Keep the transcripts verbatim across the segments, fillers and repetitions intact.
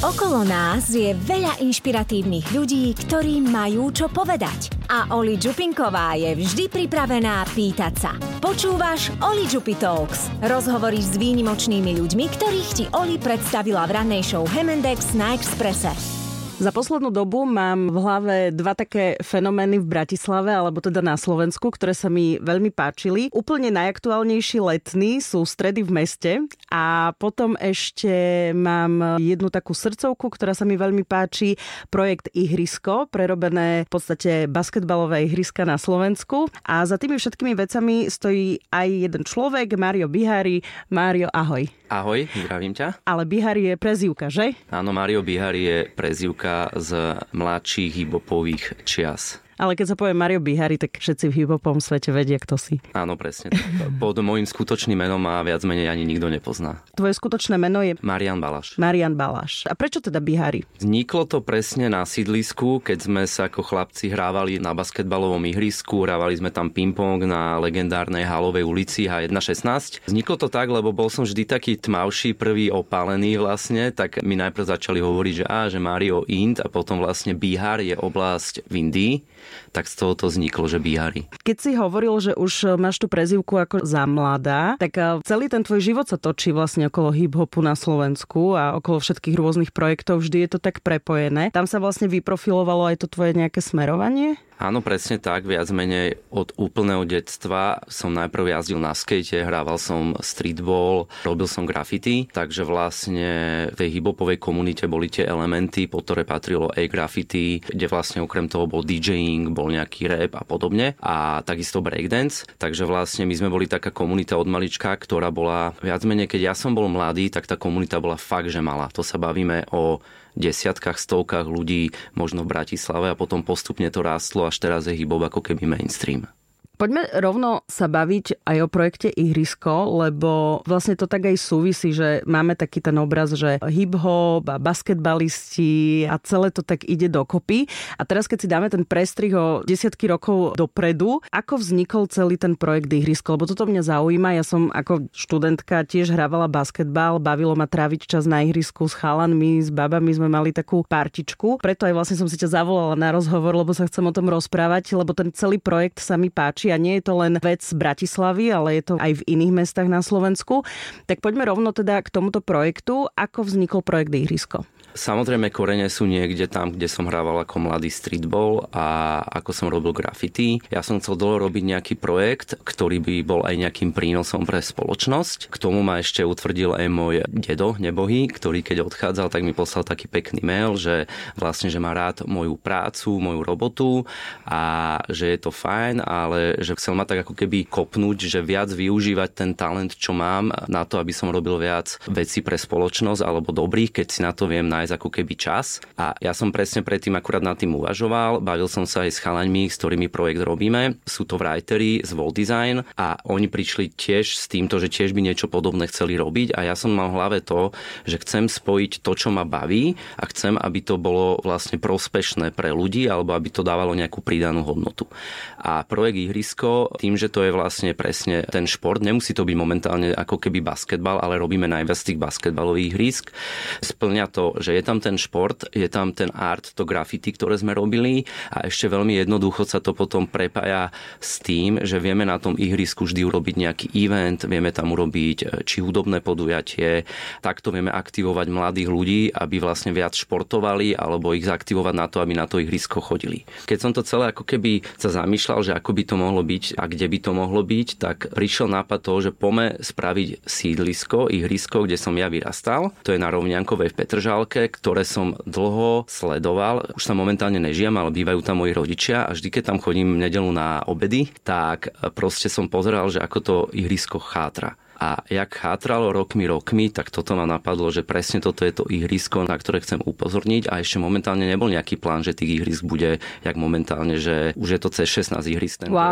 Okolo nás je veľa inšpiratívnych ľudí, ktorí majú čo povedať. A Oli Čupinková je vždy pripravená pýtať sa. Počúvaš Oli Čupi Talks. Rozhovory s výnimočnými ľuďmi, ktorých ti Oli predstavila v rannej show Hemendex na Expresse. Za poslednú dobu mám v hlave dva také fenomény v Bratislave, alebo teda na Slovensku, ktoré sa mi veľmi páčili. Úplne najaktuálnejší letný sú stredy v meste a potom ešte mám jednu takú srdcovku, ktorá sa mi veľmi páči, projekt Ihrisko, prerobené v podstate basketbalové ihriska na Slovensku. A za tými všetkými vecami stojí aj jeden človek, Mário Bihari. Mário, ahoj. Ahoj, zdravím ťa. Ale Bihari je prezývka, že? Áno, Mário Bihari je prezývka z mladších hip-hopových čias. Ale keď sa povie Mário Bihari, tak všetci v hip-hopovom svete vedia, kto si. Áno, presne. Pod môjim skutočným menom ma viac menej ani nikto nepozná. Tvoje skutočné meno je? Marian Balaš. Marian Balaš. A prečo teda Bihari? Vzniklo to presne na sídlisku, keď sme sa ako chlapci hrávali na basketbalovom ihrisku, hrávali sme tam ping-pong na legendárnej Halovej ulici há jedna šestnásť. Vzniklo to tak, lebo bol som vždy taký tmavší, prvý opálený vlastne, tak mi najprv začali hovoriť, že á, že Mário Ind a potom vlastne Bihar je oblasť v Indii. Tak z toho to vzniklo, že Bihari. Keď si hovoril, že už máš tú prezývku ako za mladá, tak celý ten tvoj život sa točí vlastne okolo hip-hopu na Slovensku a okolo všetkých rôznych projektov. Vždy je to tak prepojené. Tam sa vlastne vyprofilovalo aj to tvoje nejaké smerovanie? Áno, presne tak. Viac menej od úplného detstva som najprv jazdil na skate, hrával som streetball, robil som graffiti, takže vlastne v tej hip-hopovej komunite boli tie elementy, po ktoré patrilo A-graffiti, kde vlastne okrem toho bol DJing, bol nejaký rap a podobne a takisto breakdance. Takže vlastne my sme boli taká komunita od malička, ktorá bola viac menej, keď ja som bol mladý, tak tá komunita bola fakt, že malá. To sa bavíme o desiatkách, stovkách ľudí možno v Bratislave a potom postupne to rástlo, až teraz je hip-hop ako keby mainstream. Poďme rovno sa baviť aj o projekte Ihrisko, lebo vlastne to tak aj súvisí, že máme taký ten obraz, že hip-hop a basketbalisti a celé to tak ide dokopy. A teraz, keď si dáme ten prestrih o desiatky rokov dopredu, ako vznikol celý ten projekt Ihrisko? Lebo toto mňa zaujíma. Ja som ako študentka tiež hrávala basketbal, bavilo ma tráviť čas na ihrisku s chalanmi, s babami sme mali takú partičku. Preto aj vlastne som si ťa zavolala na rozhovor, lebo sa chcem o tom rozprávať, lebo ten celý projekt sa mi páči. A nie je to len vec Bratislavy, ale je to aj v iných mestách na Slovensku. Tak poďme rovno teda k tomuto projektu. Ako vznikol projekt Ihrisko? Samozrejme, korene sú niekde tam, kde som hrával ako mladý streetball a ako som robil graffiti. Ja som chcel dlho robiť nejaký projekt, ktorý by bol aj nejakým prínosom pre spoločnosť. K tomu ma ešte utvrdil aj môj dedo nebohý, ktorý keď odchádzal, tak mi poslal taký pekný mail, že vlastne, že má rád moju prácu, moju robotu a že je to fajn, ale že chcel ma tak ako keby kopnúť, že viac využívať ten talent, čo mám na to, aby som robil viac vecí pre spoločnosť alebo dobrých, keď si na to viem nájsť ako keby čas. A ja som presne predtým akurát nad tým uvažoval. Bavil som sa aj s chalaňmi, s ktorými projekt robíme. Sú to writeri z Wall Design a oni prišli tiež s týmto, že tiež by niečo podobné chceli robiť a ja som mal v hlave to, že chcem spojiť to, čo ma baví a chcem, aby to bolo vlastne prospešné pre ľudí alebo aby to dávalo nejakú pridanú hodnotu. A projekt Ihrisko, tým, že to je vlastne presne ten šport, nemusí to byť momentálne ako keby basketbal, ale robíme najviac tých basketbalových ihrisk. Splňa to, že je tam ten šport, je tam ten art, to graffiti, ktoré sme robili a ešte veľmi jednoducho sa to potom prepája s tým, že vieme na tom ihrisku vždy urobiť nejaký event, vieme tam urobiť či hudobné podujatie, takto vieme aktivovať mladých ľudí, aby vlastne viac športovali alebo ich zaktivovať na to, aby na to ihrisko chodili. Keď som to celé ako keby sa zamýšľal, že ako by to mohlo byť a kde by to mohlo byť, tak prišiel nápad toho, že poďme spraviť sídlisko, ihrisko, kde som ja vyrastal. To je na Rovňankovej v Petržalke, ktoré som dlho sledoval. Už sa momentálne nežijem, ale bývajú tam moji rodičia a vždy, keď tam chodím v nedeľu na obedy, tak proste som pozeral, že ako to ihrisko chátra. A jak chátralo rokmi, rokmi, tak toto ma napadlo, že presne toto je to ihrisko, na ktoré chcem upozorniť a ešte momentálne nebol nejaký plán, že tých ihrisk bude jak momentálne, že už je to cez šestnásť ihrisk tento wow. rok.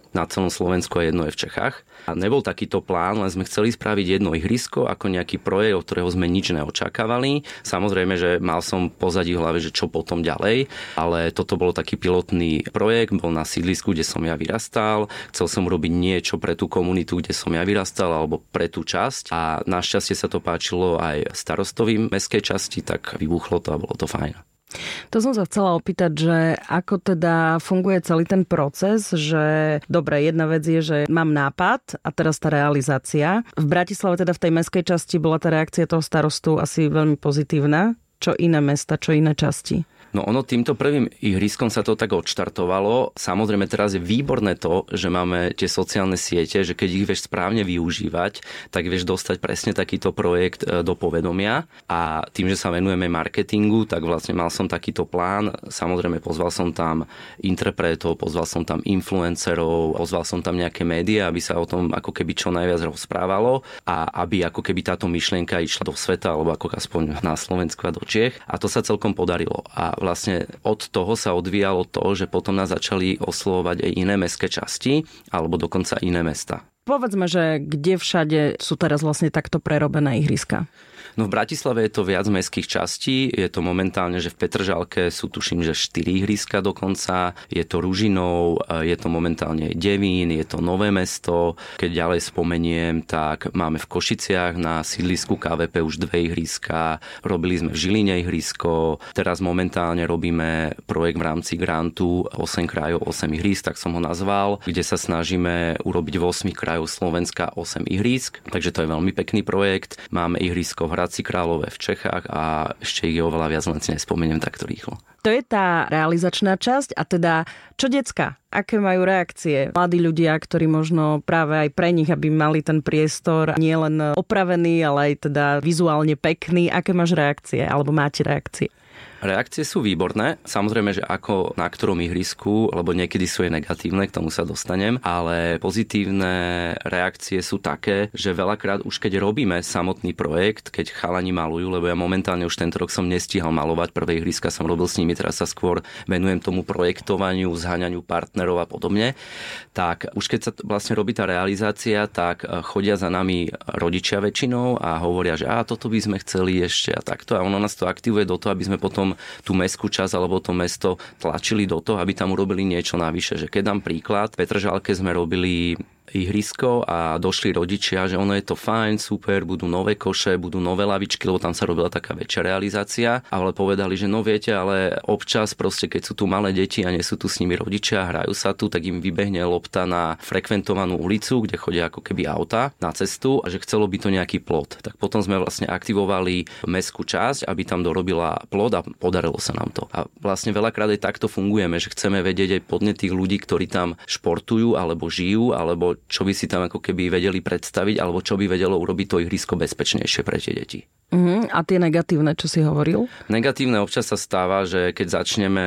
na celom Slovensku a jedno je v Čechách. A nebol takýto plán, len sme chceli spraviť jedno ihrisko ako nejaký projekt, od ktorého sme nič neočakávali. Samozrejme, že mal som pozadí v hlave, že čo potom ďalej, ale toto bolo taký pilotný projekt, bol na sídlisku, kde som ja vyrastal. Chcel som robiť niečo pre tú komunitu, kde som ja vyrastal, alebo pre tú časť. A našťastie sa to páčilo aj starostovi mestskej časti, tak vybuchlo to a bolo to fajn. To som sa chcela opýtať, že ako teda funguje celý ten proces, že dobre, jedna vec je, že mám nápad a teraz tá realizácia. V Bratislave teda v tej mestskej časti bola tá reakcia toho starostu asi veľmi pozitívna. Čo iné mesta, čo iné časti? No ono týmto prvým ihriskom sa to tak odštartovalo. Samozrejme teraz je výborné to, že máme tie sociálne siete, že keď ich vieš správne využívať, tak vieš dostať presne takýto projekt do povedomia. A tým, že sa venujeme marketingu, tak vlastne mal som takýto plán. Samozrejme pozval som tam interpretov, pozval som tam influencerov, pozval som tam nejaké médiá, aby sa o tom ako keby čo najviac rozprávalo a aby ako keby táto myšlienka išla do sveta, alebo ako aspoň na Slovensku a do Čiech. A to sa celkom podarilo. A vlastne od toho sa odvíjalo to, že potom nás začali oslovovať aj iné mestské časti alebo dokonca iné mesta. Povedzme, že kde všade sú teraz vlastne takto prerobené ihriska? No v Bratislave je to viac mestských častí, je to momentálne, že v Petržalke sú tuším, že štyri ihriska dokonca, je to Ružinov, je to momentálne Devín, je to Nové Mesto, keď ďalej spomeniem, tak máme v Košiciach na sídlisku ká vé pé už dve ihriska, robili sme v Žiline ihrisko, teraz momentálne robíme projekt v rámci grantu osem krajov, osem ihrisk, tak som ho nazval, kde sa snažíme urobiť v osem krajov Slovenska osem ihrisk, takže to je veľmi pekný projekt. Máme ihrisko v Hradci Králové v Čechách a ešte ich je oveľa viac, len si nespomeniem takto rýchlo. To je tá realizačná časť a teda čo decka? Aké majú reakcie? Mladí ľudia, ktorí možno práve aj pre nich, aby mali ten priestor nielen opravený, ale aj teda vizuálne pekný. Aké máš reakcie? Alebo máte reakcie? Reakcie sú výborné. Samozrejme, že ako na ktorom ihrisku, lebo niekedy sú aj negatívne, k tomu sa dostanem, ale pozitívne reakcie sú také, že veľakrát už keď robíme samotný projekt, keď chalani malujú, lebo ja momentálne už tento rok som nestíhal malovať, prvé ihriska som robil s nimi, teraz sa skôr venujem tomu projektovaniu, zháňaniu partnerov a podobne, tak už keď sa vlastne robí tá realizácia, tak chodia za nami rodičia väčšinou a hovoria, že á, toto by sme chceli ešte a takto a ono nás to aktivuje do toho, aby sme potom tú mestskú časť alebo to mesto tlačili do toho, aby tam urobili niečo navyše. Že keď dám príklad, v Petržalke sme robili ihrisko a došli rodičia, že ono je to fajn, super, budú nové koše, budú nové lavičky, lebo tam sa robila taká väčšia realizácia, ale povedali, že no viete, ale občas proste, keď sú tu malé deti a nie sú tu s nimi rodičia, hrajú sa tu, tak im vybehne lopta na frekventovanú ulicu, kde chodia ako keby auta na cestu a že chcelo by to nejaký plot. Tak potom sme vlastne aktivovali mestskú časť, aby tam dorobila plot a podarilo sa nám to. A vlastne veľakrát aj takto fungujeme, že chceme vedieť aj podnet tých ľudí, ktorí tam športujú alebo žijú, alebo čo by si tam ako keby vedeli predstaviť, alebo čo by vedelo urobiť to ihrisko bezpečnejšie pre tie deti. Uh-huh. A tie negatívne, čo si hovoril? Negatívne občas sa stáva, že keď začneme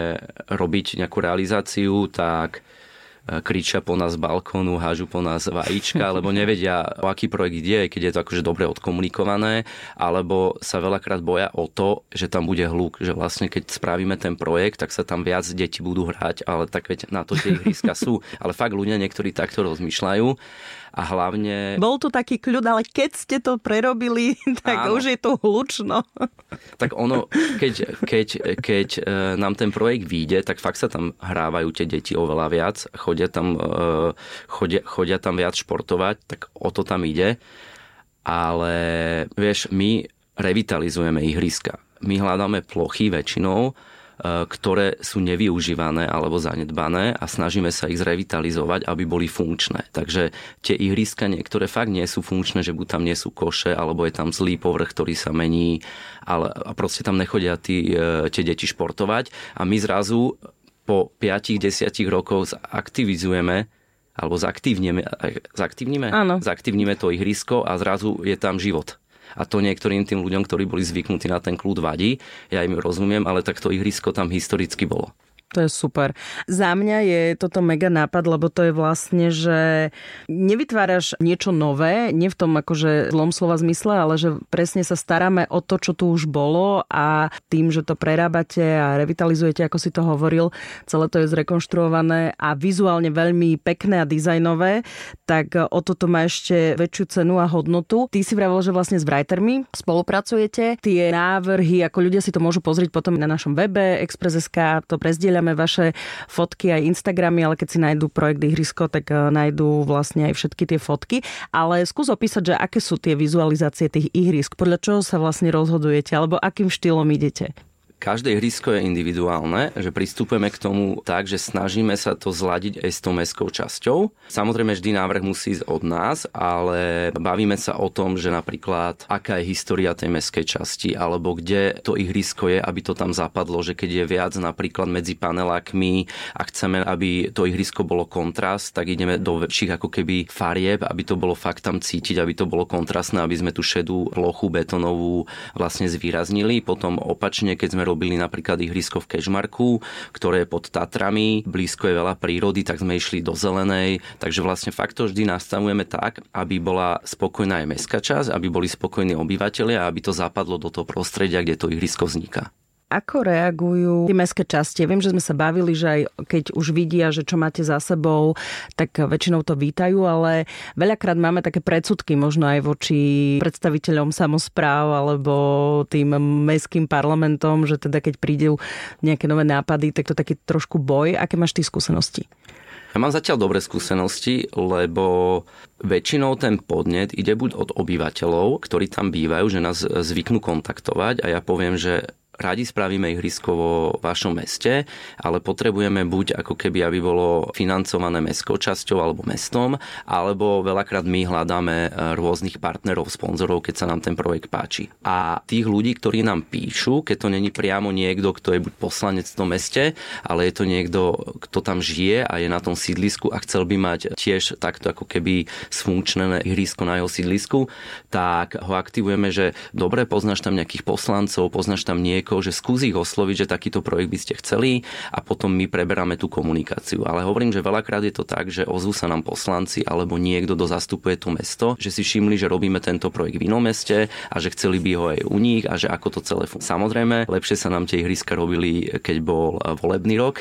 robiť nejakú realizáciu, tak kričia po nás z balkónu, hážu po nás vajíčka, lebo nevedia, o aký projekt ide, keď je to akože dobre odkomunikované, alebo sa veľakrát boja o to, že tam bude hluk, že vlastne keď spravíme ten projekt, tak sa tam viac deti budú hrať, ale tak veď na to tie ihriska sú. Ale fakt ľudia niektorí takto rozmýšľajú. A hlavne... Bol tu taký kľud, ale keď ste to prerobili, tak áno, už je to hlučno. Tak ono, keď, keď, keď nám ten projekt vyjde, tak fakt sa tam hrávajú tie deti oveľa viac, chodia tam, chodia, chodia tam viac športovať, tak o to tam ide. Ale vieš, my revitalizujeme ihriska. My hľadáme plochy väčšinou, ktoré sú nevyužívané alebo zanedbané a snažíme sa ich zrevitalizovať, aby boli funkčné. Takže tie ihriska niektoré fakt nie sú funkčné, že buď tam nie sú koše, alebo je tam zlý povrch, ktorý sa mení, ale a proste tam nechodia tí, tie deti športovať. A my zrazu po päť až desať rokov zaktivizujeme alebo zaktívneme, zaktívnime? Áno. Zaktívnime to ihrisko a zrazu je tam život. A to niektorým tým ľuďom, ktorí boli zvyknutí na ten kľud, vadí. Ja im rozumiem, ale tak to ihrisko tam historicky bolo. To je super. Za mňa je toto mega nápad, lebo to je vlastne, že nevytváraš niečo nové, nie v tom akože zlom slova zmysle, ale že presne sa staráme o to, čo tu už bolo a tým, že to prerábate a revitalizujete, ako si to hovoril, celé to je zrekonštruované a vizuálne veľmi pekné a dizajnové, tak o toto má ešte väčšiu cenu a hodnotu. Ty si vravel, že vlastne s writermi spolupracujete. Tie návrhy, ako ľudia si to môžu pozrieť potom na našom webe Express bodka es ká, to prezdieľame vaše fotky aj Instagramy, ale keď si nájdú projekt Ihrisko, tak nájdú vlastne aj všetky tie fotky. Ale skús opísať, že aké sú tie vizualizácie tých ihrisk, podľa čoho sa vlastne rozhodujete, alebo akým štýlom idete? Každé ihrisko je individuálne, že pristupujeme k tomu tak, že snažíme sa to zladiť aj s tou mestskou časťou. Samozrejme, vždy návrh musí ísť od nás, ale bavíme sa o tom, že napríklad aká je história tej mestskej časti, alebo kde to ihrisko je, aby to tam zapadlo, že keď je viac napríklad medzi panelákmi a chceme, aby to ihrisko bolo kontrast, tak ideme do väčších ako keby farieb, aby to bolo fakt tam cítiť, aby to bolo kontrastné, aby sme tú šedú plochu betónovú vlastne zvýraznili. Potom opačne, keď sme robili napríklad ihrisko v Kežmarku, ktoré je pod Tatrami, blízko je veľa prírody, tak sme išli do zelenej. Takže vlastne fakt to vždy nastavujeme tak, aby bola spokojná aj mestská časť, aby boli spokojní obyvatelia a aby to zapadlo do toho prostredia, kde to ihrisko vzniká. Ako reagujú tie mestské časti? Viem, že sme sa bavili, že aj keď už vidia, že čo máte za sebou, tak väčšinou to vítajú, ale veľakrát máme také predsudky možno aj voči predstaviteľom samospráv alebo tým mestským parlamentom, že teda keď prídu nejaké nové nápady, tak to taký trošku boj. Aké máš ty skúsenosti? Ja mám zatiaľ dobré skúsenosti, lebo väčšinou ten podnet ide buď od obyvateľov, ktorí tam bývajú, že nás zvyknú kontaktovať a ja poviem, že radi spravíme ihrisko vo vašom meste, ale potrebujeme buď ako keby, aby bolo financované mestskou časťou alebo mestom, alebo veľakrát my hľadáme rôznych partnerov, sponzorov, keď sa nám ten projekt páči. A tých ľudí, ktorí nám píšu, keď to není priamo niekto, kto je buď poslanec v tom meste, ale je to niekto, kto tam žije a je na tom sídlisku a chcel by mať tiež takto ako keby sfunkčnené ihrisko na jeho sídlisku, tak ho aktivujeme, že dobre, poznáš tam nejakých poslancov, poznáš tam niekoho, že skúsi ich osloviť, že takýto projekt by ste chceli a potom my preberáme tú komunikáciu. Ale hovorím, že veľakrát je to tak, že ozvú sa nám poslanci alebo niekto, kto zastupuje to mesto, že si všimli, že robíme tento projekt v inom meste a že chceli by ho aj u nich a že ako to celé funguje. Samozrejme, lepšie sa nám tie ihriska robili, keď bol volebný rok.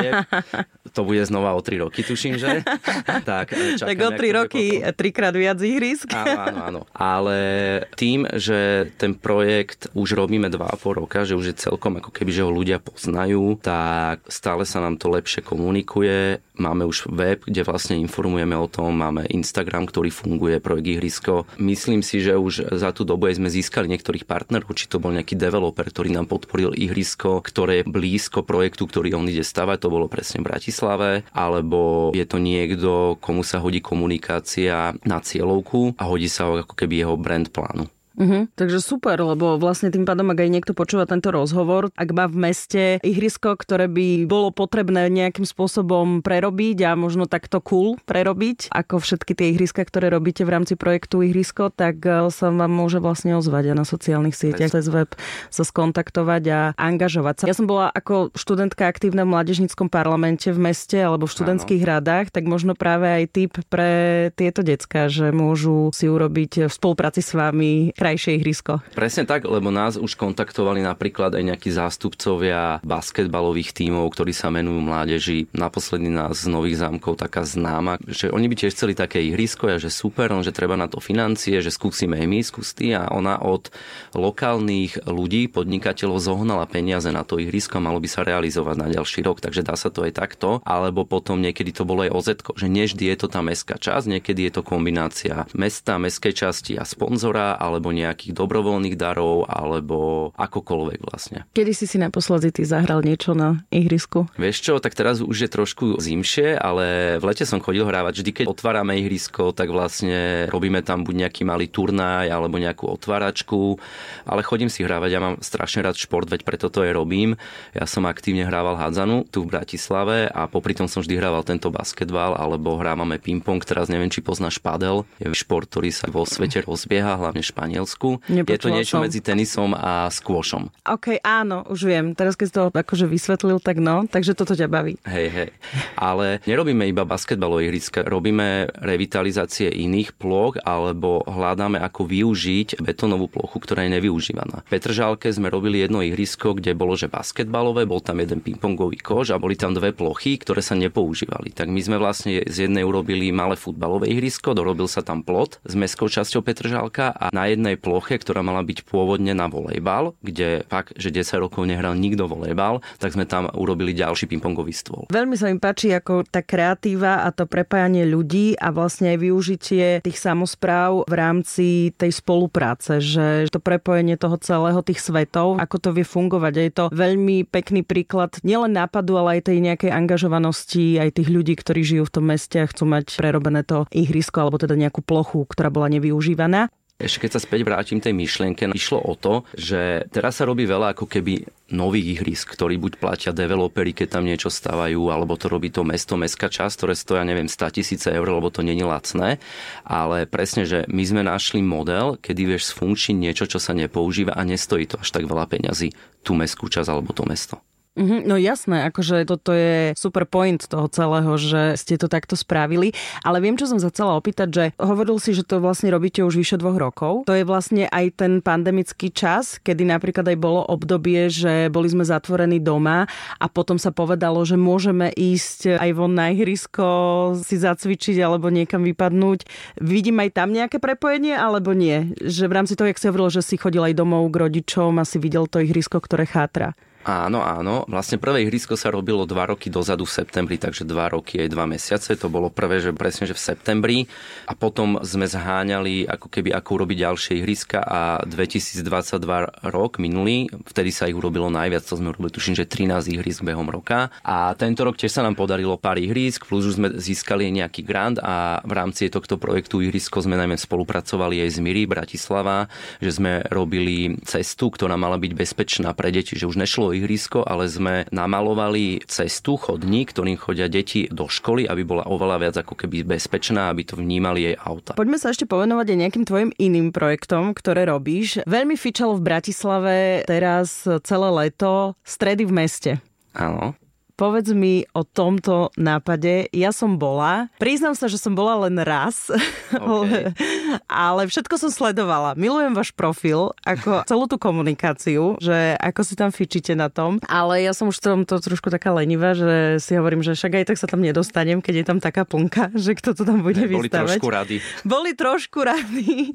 To bude znova o tri roky, tuším, že? Tak, tak o tri roky potom trikrát viac ihrisk. Áno, áno, áno. Ale tým, že ten projekt už robíme dva a pol roka, že už je celkom ako keby, že ho ľudia poznajú, tak stále sa nám to lepšie komunikuje. Máme už web, kde vlastne informujeme o tom, máme Instagram, ktorý funguje, projekt Ihrisko. Myslím si, že už za tú dobu aj sme získali niektorých partnerov, či to bol nejaký developer, ktorý nám podporil Ihrisko, ktoré je blízko projektu, ktorý on ide stavať, to bolo presne v Bratislave, alebo je to niekto, komu sa hodí komunikácia na cieľovku a hodí sa ho ako keby jeho brand plánu. Uh-huh. Takže super, lebo vlastne tým pádom, ak aj niekto počúva tento rozhovor, ak má v meste ihrisko, ktoré by bolo potrebné nejakým spôsobom prerobiť a možno takto cool prerobiť, ako všetky tie ihriska, ktoré robíte v rámci projektu Ihrisko, tak sa vám môže vlastne ozvať a na sociálnych sieťach cez web sa skontaktovať a angažovať sa. Ja som bola ako študentka aktívna v mládežníckom parlamente v meste alebo v študentských Áno. radách, tak možno práve aj tip pre tieto decká, že môžu si urobiť v spolupráci s vami krajšie ihrisko. Presne tak, lebo nás už kontaktovali napríklad aj nejakí zástupcovia basketbalových tímov, ktorí sa menujú Mládeži. Naposledy nás z Nových Zámkov taká známa, že oni by tiež chceli také ihrisko a že super, že treba na to financie, že skúsime aj my, skústi a ona od lokálnych ľudí, podnikateľov zohnala peniaze na to ihrisko a malo by sa realizovať na ďalší rok, takže dá sa to aj takto, alebo potom niekedy to bolo aj ó zetko, že nevždy je to tá mestská časť, niekedy je to kombinácia mesta, mestskej časti a sponzora, alebo nejakých dobrovoľných darov, alebo akokoľvek vlastne. Kedy si si naposledy ty zahral niečo na ihrisku? Vieš čo, tak teraz už je trošku zimšie, ale v lete som chodil hrávať. Vždy, keď otvárame ihrisko, tak vlastne robíme tam buď nejaký malý turnaj, alebo nejakú otváračku, ale chodím si hrávať. Ja mám strašne rád šport, veď preto to aj robím. Ja som aktívne hrával hádzanu tu v Bratislave a popri tom som vždy hrával tento basketbal, alebo hrávame ping-pong. Teraz neviem, či poznáš padel. Je šport, ktorý sa vo svete rozbieha, hlavne Španiel. Španielsku. Nepočula je to niečo som. medzi tenisom a squashom. OK, áno, už viem. Teraz keď si to akože vysvetlil, tak no, takže toto ťa baví. Hej, hej. Ale nerobíme iba basketbalové ihriska, robíme revitalizácie iných plôch alebo hľadáme, ako využiť betónovú plochu, ktorá je nevyužívaná. V Petržalke sme robili jedno ihrisko, kde bolo že basketbalové, bol tam jeden pingpongový koš a boli tam dve plochy, ktoré sa nepoužívali. Tak my sme vlastne z jednej urobili malé futbalové ihrisko, dorobil sa tam plot s mestskou časťou Petržalka a na jednej ploche, ktorá mala byť pôvodne na volejbal, kde fakt, že desať rokov nehral nikto volejbal, tak sme tam urobili ďalší pingpongový stôl. Veľmi sa mi páči ako tá kreatíva a to prepájanie ľudí a vlastne aj využitie tých samospráv v rámci tej spolupráce, že to prepojenie toho celého tých svetov, ako to vie fungovať. A je to veľmi pekný príklad nielen nápadu, ale aj tej nejakej angažovanosti aj tých ľudí, ktorí žijú v tom meste a chcú mať prerobené to ihrisko alebo teda nejakú plochu, ktorá bola nevyužívaná. Ešte keď sa späť vrátim tej myšlienke, išlo o to, že teraz sa robí veľa ako keby nových ihrisk, ktorí buď platia developeri, keď tam niečo stavajú, alebo to robí to mesto, mestská časť, ktoré stoja, neviem, stotisíc eur, lebo to není lacné. Ale presne, že my sme našli model, kedy vieš sfunkčniť niečo, čo sa nepoužíva a nestojí to až tak veľa peňazí, tú mestskú časť alebo to mesto. No jasné, akože toto je super point toho celého, že ste to takto spravili. Ale viem, čo som sa chcela opýtať, že hovoril si, že to vlastne robíte už vyše dvoch rokov. To je vlastne aj ten pandemický čas, kedy napríklad aj bolo obdobie, že boli sme zatvorení doma a potom sa povedalo, že môžeme ísť aj von na ihrisko, si zacvičiť alebo niekam vypadnúť. Vidím aj tam nejaké prepojenie, alebo nie? Že v rámci toho, jak si hovoril, že si chodil aj domov k rodičom a si videl to ihrisko, ktoré chátra. Áno, áno. Vlastne prvé ihrisko sa robilo dva roky dozadu v septembri, takže dva roky aj dva mesiace. To bolo prvé, že presne, že v septembri. A potom sme zháňali, ako keby, ako urobiť ďalšie ihriska a dvetisícdvadsaťdva rok minulý, vtedy sa ich urobilo najviac. To sme urobili, tuším, že trinásť ihrisk behom roka. A tento rok tiež sa nám podarilo pár ihrisk, plus už sme získali nejaký grant a v rámci tohto projektu ihrisko sme najmä spolupracovali aj s Miri Bratislava, že sme robili cestu, ktorá mala byť bezpečná pre deti, že už nešlo ihrisko, ale sme namalovali cestu, chodník, ktorým chodia deti do školy, aby bola oveľa viac ako keby bezpečná, aby to vnímali jej auta. Poďme sa ešte povenovať aj nejakým tvojim iným projektom, ktoré robíš. Veľmi fičalo v Bratislave teraz celé leto Stredy v meste. Áno. Povedz mi o tomto nápade. Ja som bola. Priznám sa, že som bola len raz. Okay. Ale všetko som sledovala. Milujem váš profil, ako celú tú komunikáciu, že ako si tam fičíte na tom. Ale ja som už v tomto trošku taká lenivá, že si hovorím, že však aj tak sa tam nedostanem, keď je tam taká plnka, že kto to tam bude ne, boli vystavať. Boli trošku radi. Boli trošku radi.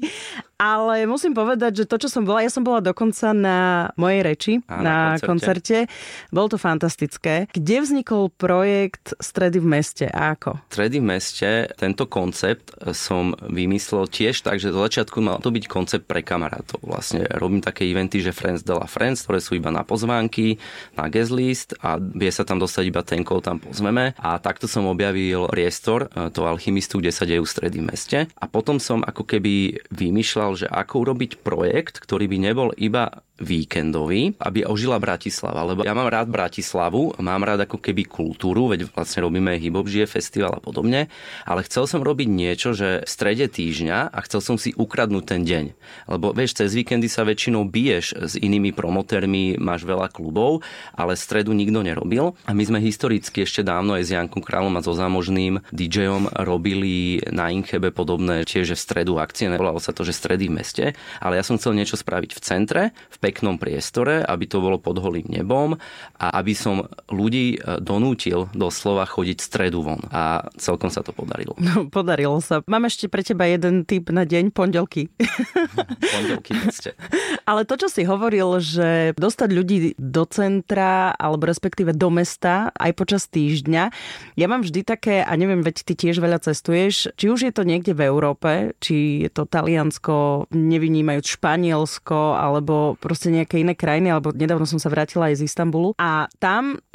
Ale musím povedať, že to, čo som bola, ja som bola dokonca na mojej reči, a, na, na koncerte. koncerte. Bolo to fantastické. Kde vznikol projekt Stredy v meste a ako? Stredy v meste, tento koncept som vymyslel tiež tak, že do začiatku mal to byť koncept pre kamarátov. Vlastne robím také eventy, že Friends de la Friends, ktoré sú iba na pozvánky, na guest list a vie sa tam dostať iba ten, koho tam pozveme. A takto som objavil priestor toho Alchymistu, kde sa dejú stredy v meste. A potom som ako keby vymýšľal, že ako urobiť projekt, ktorý by nebol iba víkendový, aby ožila Bratislava. Lebo ja mám rád Bratislavu, mám rád ako keby kultúru, veď vlastne robíme hip-hop, žije festival a podobne, ale chcel som robiť niečo, že v strede týždňa a chcel som si ukradnúť ten deň. Lebo vieš, cez víkendy sa väčšinou biješ s inými promotérmi, máš veľa klubov, ale stredu nikto nerobil. A my sme historicky ešte dávno aj s Jankom Kráľom a so Zámožným DJom robili na Inchebe podobné, tiež v stredu akcie, nevolalo sa to, že stredy v meste, ale ja som chcel niečo spraviť v centre, v peknom priestore, aby to bolo pod holým nebom a aby som ľudí donútil doslova chodiť stredu von. A celkom sa to podarilo. No, podarilo sa. Mám ešte pre teba jeden tip na deň, pondelky. Pondelky ste. Ale to, čo si hovoril, že dostať ľudí do centra, alebo respektíve do mesta aj počas týždňa, ja mám vždy také, a neviem, veď ty tiež veľa cestuješ, či už je to niekde v Európe, či je to Taliansko, nevynímajúc Španielsko, alebo proste nejaké iné krajiny, alebo nedávno som sa vrátila aj z Istanbulu. A tam je v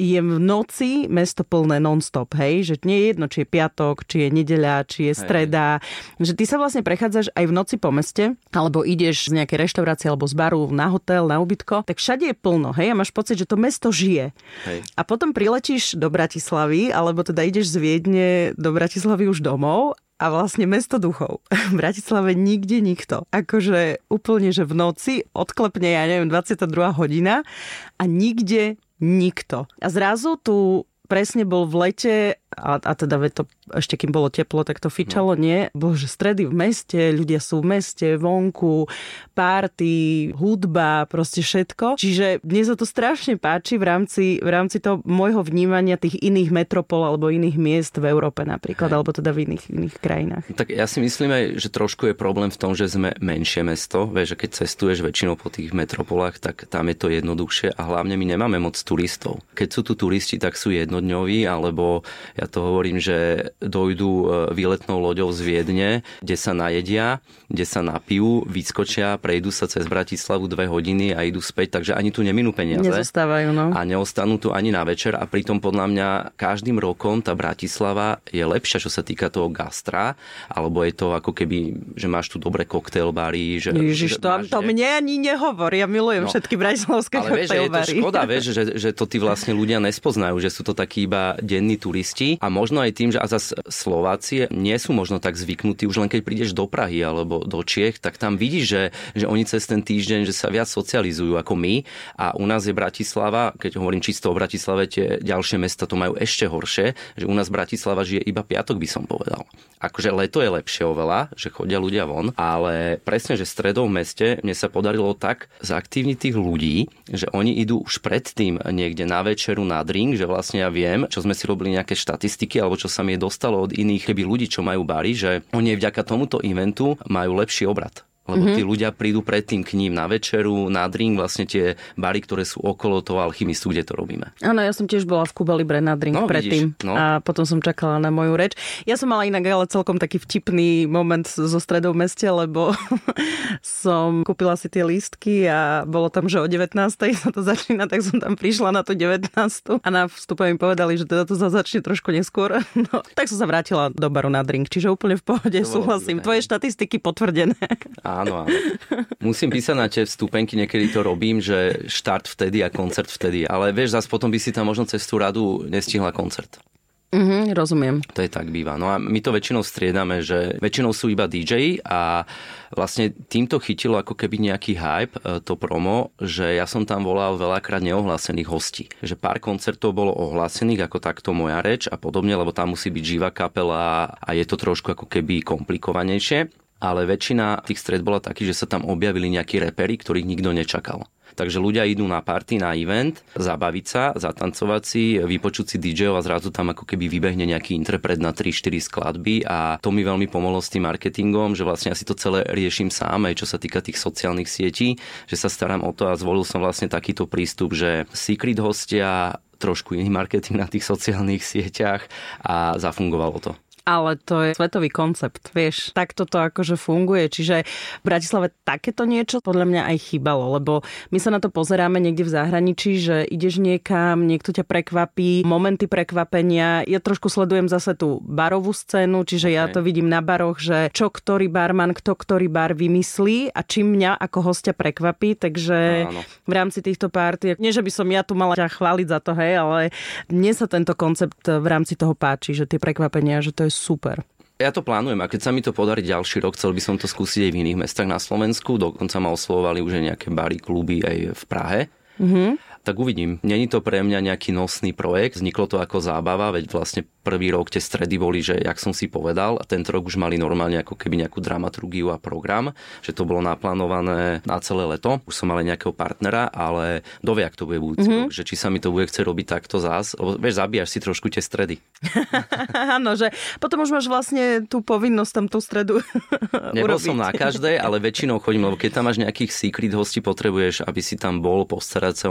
noci mesto plné non-stop, hej? Že nie je jedno, či je piatok, či je nedeľa, či je streda. Hej. Že ty sa vlastne prechádzaš aj v noci po meste, alebo ideš z nejakej reštaurácie alebo z baru na hotel, na ubytko, tak všade je plno, hej? A máš pocit, že to mesto žije. Hej. A potom priletíš do Bratislavy, alebo teda ideš z Viedne do Bratislavy už domov a vlastne mesto duchov. V Bratislave nikde nikto. Akože úplne, že v noci odklepne, ja neviem, dvadsiata druhá hodina a nikde nikto. A zrazu tu presne bol v lete, a, a teda to ešte kým bolo teplo, tak to fičalo, no. Nie? Bože, stredy v meste, ľudia sú v meste, vonku, party, hudba, proste všetko. Čiže mne sa to strašne páči v rámci, v rámci toho môjho vnímania tých iných metropol alebo iných miest v Európe napríklad, Hej. alebo teda v iných, iných krajinách. Tak ja si myslím aj, že trošku je problém v tom, že sme menšie mesto. Vieš, že keď cestuješ väčšinou po tých metropolách, tak tam je to jednoduchšie a hlavne my nemáme moc turistov. Keď sú tu turisti, tak sú jednodňoví, alebo ja to hovorím, že dojdú výletnou loďou z Viedne, kde sa najedia, kde sa napijú, vyskočia, prejdú sa cez Bratislavu dve hodiny a idú späť, takže ani tu neminú peniaze. Nezostávajú, no. A neostanú tu ani na večer a pritom podľa mňa každým rokom tá Bratislava je lepšia, čo sa týka toho gastra, alebo je to ako keby, že máš tu dobré koktejlbary. Že, Ježiš, že to, máš, to že... mne ani nehovor, ja milujem no, všetky bratislavské koktejlbary. Ale vieš, že je to škoda, vieš, že, že to tí vlastne ľudia nespoznajú, že sú to takí iba denní turisti a možno aj tým, že a zas Slováci nie sú možno tak zvyknutí, už len keď prídeš do Prahy alebo do Čiech, tak tam vidíš, že, že oni cez ten týždeň, že sa viac socializujú ako my a u nás je Bratislava, keď hovorím čisto o Bratislave, tie ďalšie mesta to majú ešte horšie, že u nás Bratislava žije iba piatok, by som povedal. Akože leto je lepšie oveľa, že chodia ľudia von, ale presne, že stredou v meste mne sa podarilo tak zaktívniť tých ľudí, že oni idú už predtým niekde na večeru, na drink, že vlastne ja viem, čo sme si robili nejaké štatistiky, alebo čo sa mi je dostalo od iných keby ľudí, čo majú bary, že oni vďaka tomuto eventu majú lepší obrat. Lebo tí ľudia prídu predtým k ním na večeru, na drink, vlastne tie bary, ktoré sú okolo toho Alchymistu, kde to robíme. Áno, ja som tiež bola v Cuba Libre na drink no, predtým no. a potom som čakala na moju reč. Ja som mala inak ale celkom taký vtipný moment zo stredov v meste, lebo som kúpila si tie lístky a bolo tam, že o devätnástej sa to začína, tak som tam prišla na to devätnástu a na vstupe mi povedali, že teda to sa začne trošku neskôr. No, tak som sa vrátila do baru na drink, čiže úplne v pohode, súhlasím. Tvoje štatistiky potvrdené. Áno, áno. Musím písať na tie vstupenky, niekedy to robím, že štart vtedy a koncert vtedy. Ale vieš, zase potom by si tam možno cez tú radu nestihla koncert. Mhm, rozumiem. To je tak býva. No a my to väčšinou striedame, že väčšinou sú iba dí džeji a vlastne týmto chytilo ako keby nejaký hype, to promo, že ja som tam volal veľakrát neohlásených hostí. Že pár koncertov bolo ohlásených, ako takto Moja reč a podobne, lebo tam musí byť živá kapela a je to trošku ako keby komplikovanejšie. Ale väčšina tých stred bola taký, že sa tam objavili nejakí reperi, ktorých nikto nečakal. Takže ľudia idú na party, na event, zabaviť sa, zatancovať si, vypočuť si dí džejov a zrazu tam ako keby vybehne nejaký interpret na tri štyri skladby a to mi veľmi pomohlo s tým marketingom, že vlastne ja si to celé riešim sám, aj čo sa týka tých sociálnych sietí, že sa starám o to a zvolil som vlastne takýto prístup, že secret hostia, trošku iný marketing na tých sociálnych sieťach a zafungovalo to. Ale to je svetový koncept, vieš, takto to akože funguje, čiže v Bratislave takéto niečo podľa mňa aj chýbalo, lebo my sa na to pozeráme niekde v zahraničí, že ideš niekam, niekto ťa prekvapí, momenty prekvapenia, ja trošku sledujem zase tú barovú scénu, čiže okay. Ja to vidím na baroch, že čo ktorý barman, kto ktorý bar vymyslí a čím mňa ako hostia prekvapí, takže áno. V rámci týchto párty, nie že by som ja tu mala ťa chváliť za to, hej, ale mne sa tento koncept v rámci toho páči, že tie prekvapenia, že to je super. Ja to plánujem a keď sa mi to podarí ďalší rok, chcel by som to skúsiť aj v iných mestách na Slovensku. Dokonca ma oslovovali už aj nejaké bary, kluby aj v Prahe. Mm-hmm. Tak uvidím. Není to pre mňa nejaký nosný projekt. Vzniklo to ako zábava, veď vlastne prvý rok tie stredy boli, že jak som si povedal, a tento rok už mali normálne ako keby nejakú dramaturgiu a program, že to bolo naplánované na celé leto. Už som mal nejakého partnera, ale dovie, ak to bude budúci mm-hmm. rok, že či sa mi to bude chcieť robiť takto zás, lebo vieš, zabíjaš si trošku tie stredy. Áno, že potom už máš vlastne tú povinnosť tam tú stredu Nebol urobiť. som na každej, ale väčšinou chodím, lebo keď tam máš nejakých secret hostí, potrebuješ, aby si tam bol, postarať sa o nich, aj sa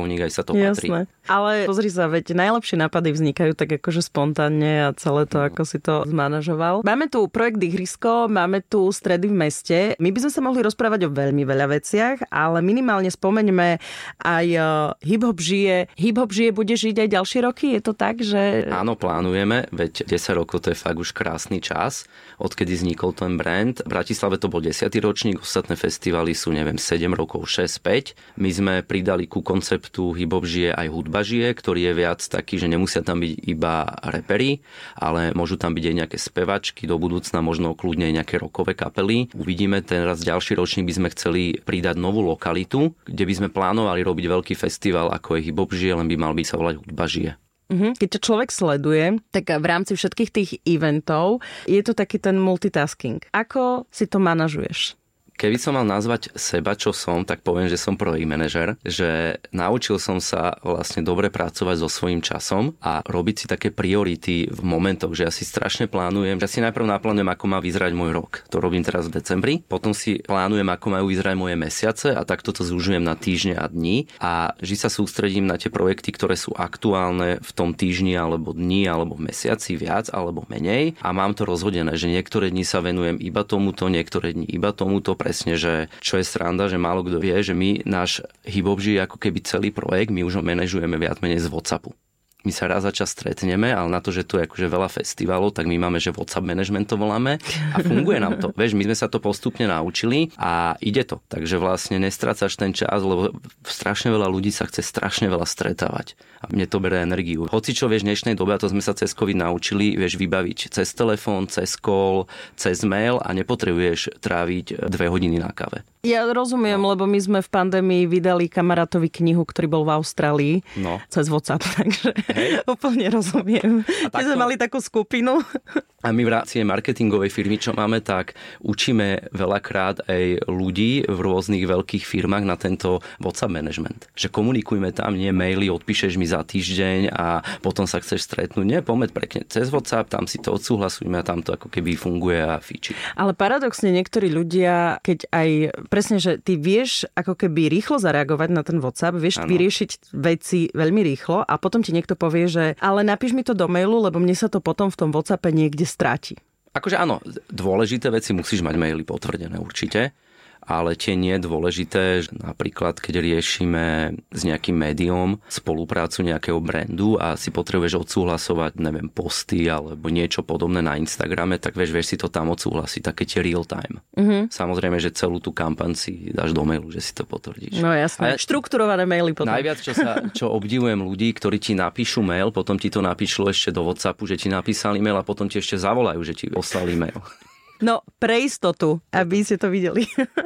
to patrí. Jasné. Ale pozri sa, veď najlepšie nápady vznikajú tak akože spontánne a celé to, ako si to zmanažoval. Máme tu projekt Ihrisko, máme tu stredy v meste. My by sme sa mohli rozprávať o veľmi veľa veciach, ale minimálne spomeňme aj Hip Hop žije. Hip Hop žije bude žiť aj ďalšie roky? Je to tak, že... Áno, plánujeme, veď desať rokov to je fakt už krásny čas, odkedy vznikol ten brand. V Bratislave to bol desiaty ročník, ostatné festivaly sú, neviem, sedem rokov, šesť päť. My sme pridali ku konceptu Hip Hop žije aj hudba žije, ktorý je viac taký, že nemusia tam byť iba reperi, ale môžu tam byť aj nejaké spevačky, do budúcna možno kľudne aj nejaké rockové kapely. Uvidíme, teraz ďalší ročník by sme chceli pridať novú lokalitu, kde by sme plánovali robiť veľký festival, ako je Hip Hop žije, len by mal byť sa volať hudba žije. Keď to človek sleduje, tak v rámci všetkých tých eventov je to taký ten multitasking. Ako si to manažuješ? Keby som mal nazvať seba, čo som, tak poviem, že som projekt manažer, že naučil som sa vlastne dobre pracovať so svojím časom a robiť si také priority v momentoch, že ja si strašne plánujem, že si najprv naplánujem, ako má vyzerať môj rok. To robím teraz v decembri. Potom si plánujem, ako majú vyzerať moje mesiace a takto to zúžujem na týždne a dni a vždy sa sústredím na tie projekty, ktoré sú aktuálne v tom týždni alebo dni alebo v mesiaci viac alebo menej a mám to rozhodené, že niektoré dni sa venujem iba tomuto, niektoré dni iba tomuto. Presne, že čo je sranda, že málo kto vie, že my náš Hip Hop žije ako keby celý projekt, my už ho manažujeme viac menej z WhatsAppu. My sa raz za čas stretneme, ale na to, že tu je akože veľa festivalov, tak my máme, že WhatsApp management to voláme a funguje nám to. Vieš, my sme sa to postupne naučili a ide to. Takže vlastne nestrácaš ten čas, lebo strašne veľa ľudí sa chce strašne veľa stretávať. A mne to berie energiu. Hoci čo vieš v dnešnej dobe, a to sme sa cez COVID naučili, vieš vybaviť cez telefón, cez call, cez mail a nepotrebuješ tráviť dve hodiny na káve. Ja rozumiem, no. Lebo my sme v pandémii vydali kamarátovi knihu, ktorý bol v Austrálii no. cez WhatsApp, takže hej. Úplne rozumiem. My takto... sme mali takú skupinu. A my v rámci marketingovej firmy, čo máme, tak učíme veľakrát aj ľudí v rôznych veľkých firmách na tento WhatsApp management. Že komunikujme tam, nie maily, odpíšeš mi za týždeň a potom sa chceš stretnúť. Nie, poďme prekne cez WhatsApp, tam si to odsúhlasujeme a tam to ako keby funguje a fíči. Ale paradoxne niektorí ľudia, keď aj presne, že ty vieš ako keby rýchlo zareagovať na ten WhatsApp, vieš ano. Vyriešiť veci veľmi rýchlo a potom ti niekto povie, že ale napíš mi to do mailu, lebo mne sa to potom v tom WhatsAppe niekde stráti. Akože áno, dôležité veci musíš mať maily potvrdené určite, ale tie nie je dôležité, že napríklad keď riešime s nejakým médiom spoluprácu nejakého brandu a si potrebuješ odsúhlasovať, neviem, posty alebo niečo podobné na Instagrame, tak vieš, vieš si to tam odsúhlasiť, také tie real time. Mm-hmm. Samozrejme, že celú tú kampaň si dáš do mailu, že si to potvrdíš. No jasné, ja, štrukturované maily potom. Najviac, čo, sa, čo obdivujem ľudí, ktorí ti napíšu mail, potom ti to napíšu ešte do WhatsAppu, že ti napísali mail a potom ti ešte zavolajú, že ti poslali mail. No, pre istotu, aby ste to videli.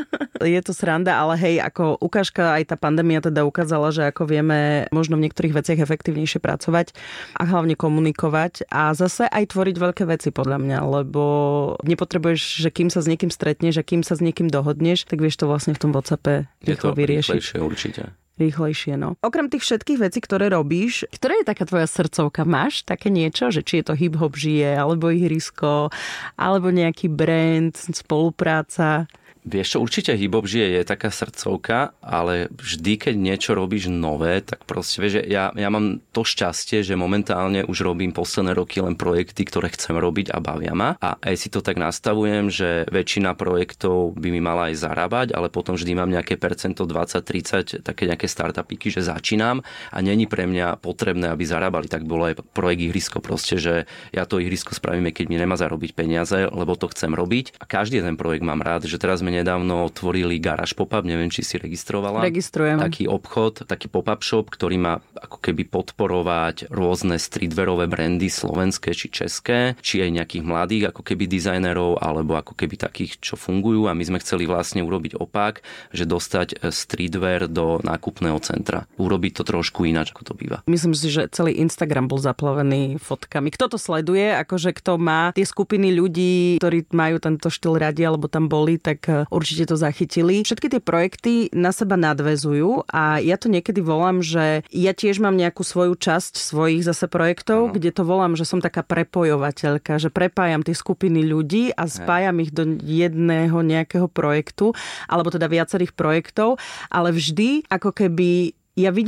Je to sranda, ale hej, ako ukážka, aj tá pandémia teda ukázala, že ako vieme možno v niektorých veciach efektívnejšie pracovať a hlavne komunikovať a zase aj tvoriť veľké veci podľa mňa, lebo nepotrebuješ, že kým sa s niekým stretneš a kým sa s niekým dohodneš, tak vieš to vlastne v tom WhatsAppe rýchlo vyriešiť. Je to určite. Rýchlejšie, no. Okrem tých všetkých vecí, ktoré robíš, ktorá je taká tvoja srdcovka? Máš také niečo, že či je to Hip Hop žije, alebo Ihrisko, alebo nejaký brand, spolupráca? Vieš čo, určite Hip Hop žije je taká srdcovka, ale vždy, keď niečo robíš nové, tak proste, vieš, ja, ja mám to šťastie, že momentálne už robím posledné roky len projekty, ktoré chcem robiť a bavia ma. A aj si to tak nastavujem, že väčšina projektov by mi mala aj zarábať, ale potom vždy mám nejaké percento dvadsať tridsať, také nejaké startupiky, že začínam a není pre mňa potrebné, aby zarábali. Tak bolo aj projekt Ihrisko proste, že ja to Ihrisko spravíme, keď mi nemá zarobiť peniaze, lebo to chcem robiť. A každý ten projekt mám rád, že teraz sme nedávno otvorili Garage Pop-up, neviem, či si registrovala. Registrujem. Taký obchod, taký pop-up shop, ktorý má ako keby podporovať rôzne streetwearové brandy slovenské či české, či aj nejakých mladých ako keby dizajnerov, alebo ako keby takých, čo fungujú. A my sme chceli vlastne urobiť opak, že dostať streetwear do nákupného centra. Urobiť to trošku ináč, ako to býva. Myslím si, že celý Instagram bol zaplavený fotkami. Kto to sleduje, akože kto má tie skupiny ľudí, ktorí majú tento štýl radi, alebo tam boli, tak určite to zachytili. Všetky tie projekty na seba nadväzujú a ja to niekedy volám, že ja tiež mám nejakú svoju časť svojich zase projektov, ano. Kde to volám, že som taká prepojovateľka, že prepájam tie skupiny ľudí a spájam ich do jedného nejakého projektu, alebo teda viacerých projektov, ale vždy ako keby ja vidím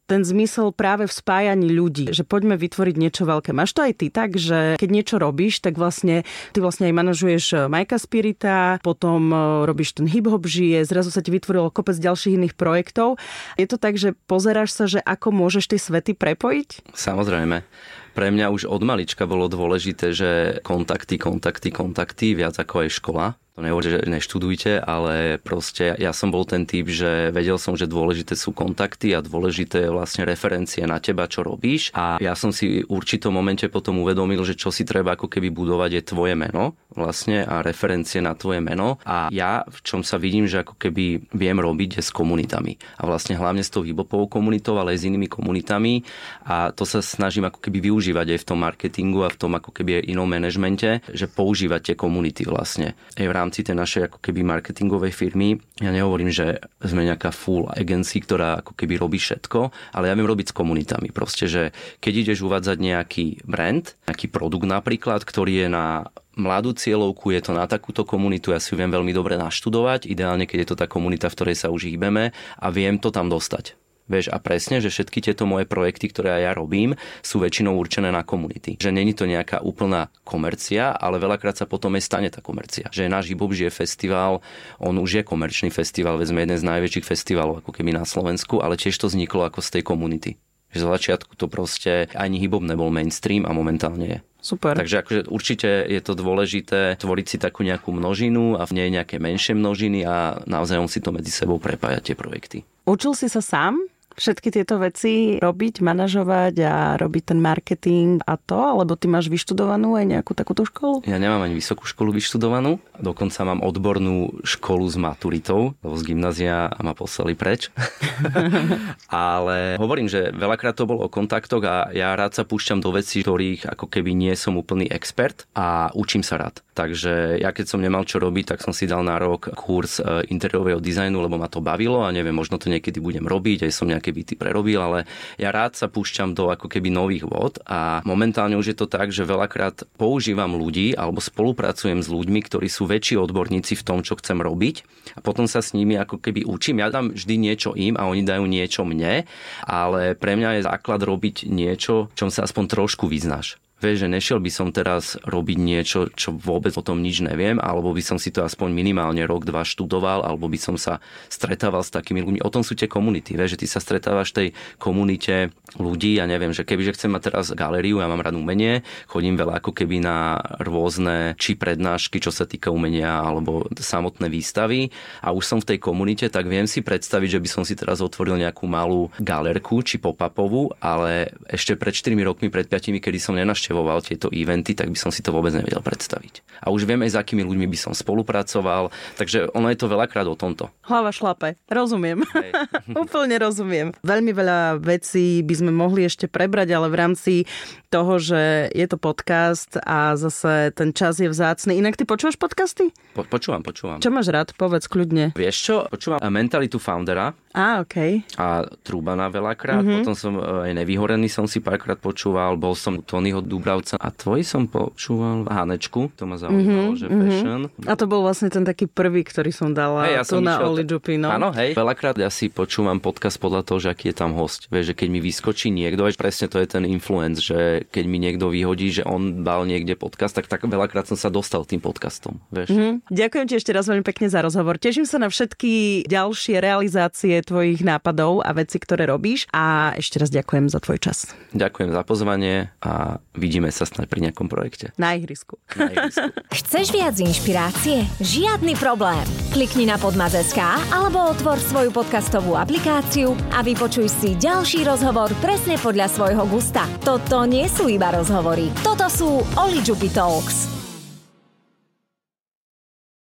ten zmysel práve v spájaní ľudí, že poďme vytvoriť niečo veľké. Máš to aj ty tak, že keď niečo robíš, tak vlastne ty vlastne aj manažuješ Majka Spirita, potom robíš ten hip-hop žije, zrazu sa ti vytvorilo kopec ďalších iných projektov. Je to tak, že pozeráš sa, že ako môžeš tie svety prepojiť? Samozrejme. Pre mňa už od malička bolo dôležité, že kontakty, kontakty, kontakty, viac ako aj škola. To nehovorí, že neštudujte, ale proste ja som bol ten typ, že vedel som, že dôležité sú kontakty a dôležité je vlastne referencie na teba, čo robíš. A ja som si v určitom momente potom uvedomil, že čo si treba ako keby budovať je tvoje meno vlastne a referencie na tvoje meno. A ja, v čom sa vidím, že ako keby viem robiť, je s komunitami. A vlastne hlavne s tou hip-hopovou komunitou, ale aj s inými komunitami. A to sa snažím ako keby využívať aj v tom marketingu a v tom ako keby aj inom manažmente, že používať tie komunity vlastne. Aj v rámci tej našej ako keby marketingovej firmy. Ja nehovorím, že sme nejaká full agency, ktorá ako keby robí všetko, ale ja viem robiť s komunitami. Proste, že keď ideš uvádzať nejaký brand, nejaký produkt napríklad, ktorý je na mladú cieľovku, je to na takúto komunitu, ja si ju viem veľmi dobre naštudovať, ideálne keď je to tá komunita, v ktorej sa už hýbeme a viem to tam dostať. Vieš, a presne, že všetky tieto moje projekty, ktoré ja robím, sú väčšinou určené na komunity. Že není to nejaká úplná komercia, ale veľakrát sa potom aj stane tá komercia. Že náš hip-hop žije festival, on už je komerčný festival, vezme jeden z najväčších festivalov ako keby na Slovensku, ale tiež to vzniklo ako z tej komunity. Že za začiatku to proste ani hip-hop nebol mainstream a momentálne je. Super. Takže akože určite je to dôležité tvoriť si takú nejakú množinu a v nej nejaké menšie množiny a naozaj on si to medzi sebou prepájať tie projekty. Učil si sa sám všetky tieto veci robiť, manažovať a robiť ten marketing a to? Alebo ty máš vyštudovanú aj nejakú takúto školu? Ja nemám ani vysokú školu vyštudovanú. Dokonca mám odbornú školu s maturitou, lebo z gymnázia ma poslali preč. Ale hovorím, že veľakrát to bolo o kontaktoch a ja rád sa púšťam do vecí, ktorých ako keby nie som úplný expert a učím sa rád. Takže ja keď som nemal čo robiť, tak som si dal na rok kurz interiérového dizajnu, lebo ma to bavilo a neviem, možno to niekedy budem robiť, aj som nejaké byty prerobil, ale ja rád sa púšťam do ako keby nových vod a momentálne už je to tak, že veľakrát používam ľudí alebo spolupracujem s ľuďmi, ktorí sú väčší odborníci v tom, čo chcem robiť a potom sa s nimi ako keby učím. Ja dám vždy niečo im a oni dajú niečo mne, ale pre mňa je základ robiť niečo, čom sa aspoň trošku vyznáš. Vieš, že nešiel by som teraz robiť niečo, čo vôbec o tom nič neviem, alebo by som si to aspoň minimálne rok, dva študoval, alebo by som sa stretával s takými ľuďmi. O tom sú tie komunity, vieš, že ty sa stretávaš v tej komunite ľudí, ja neviem, že kebyže chcem mať teraz galériu, ja mám rád umenie, chodím veľa ako keby na rôzne či prednášky, čo sa týka umenia, alebo samotné výstavy a už som v tej komunite, tak viem si predstaviť, že by som si teraz otvoril nejakú malú galerku, či pop-upovú, ale ešte pred štyrmi rokmi, pred piatimi, kedy som nenašiel tieto eventy, tak by som si to vôbec nevedel predstaviť. A už viem aj s akými ľuďmi by som spolupracoval, takže ono je to veľakrát o tomto. Hlava šlape, rozumiem. Úplne rozumiem. Veľmi veľa vecí by sme mohli ešte prebrať, ale v rámci toho, že je to podcast a zase ten čas je vzácny. Inak ty počúvaš podcasty? Po, počúvam, počúvam. Čo máš rád? Povedz kľudne. Vieš čo? Počúvam Mentalitu Foundera. Á, okej. Okay. A Trubana veľakrát. Mm-hmm. Potom som aj Nevyhorený som si párkrát počúval. Bol som Tonyho Dubravca. A tvoj som počúval Hanečku. To ma zaujímalo, mm-hmm. že fashion. A to bol vlastne ten taký prvý, ktorý som dala hey, ja tu som na Oli Jupino. Áno, hej. Veľakrát ja si počúvam podcast podľa toho, že aký je tam host. Vieš, že keď mi vyskočí niekto, veď presne to je ten influence, že keď mi niekto vyhodí, že on dal niekde podcast, tak, tak veľakrát som sa dostal tým podcastom. Vieš. Mm-hmm. Ďakujem ti ešte raz veľmi pekne za rozhovor. Teším sa na všetky ďalšie realizácie tvojich nápadov a veci, ktoré robíš a ešte raz ďakujem za tvoj čas. Ďakujem za pozvanie a vidíme sa snáď pri nejakom projekte. Na ihrisku. Na ihrisku. Chceš viac inšpirácie? Žiadny problém. Klikni na podmaz bodka es ká alebo otvor svoju podcastovú aplikáciu a vypočuj si ďalší rozhovor presne podľa svojho gusta. Toto nie sú iba rozhovory. Toto sú Oli Jupi Talks.